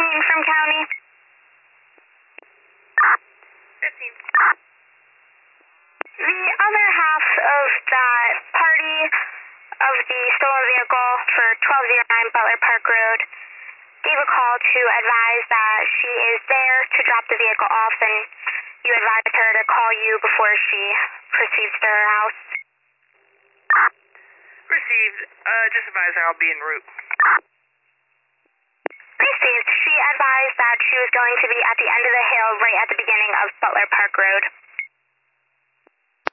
talking from county? 15. The other half of that party of the stolen vehicle for 1209 Butler Park Road gave a call to advise that she is there to drop the vehicle off, and you advised her to call you before she proceeds to her house. Received. Just advise her I'll be en route. Received. She advised that she was going to be at the end of the hill right at the beginning of Butler Park Road.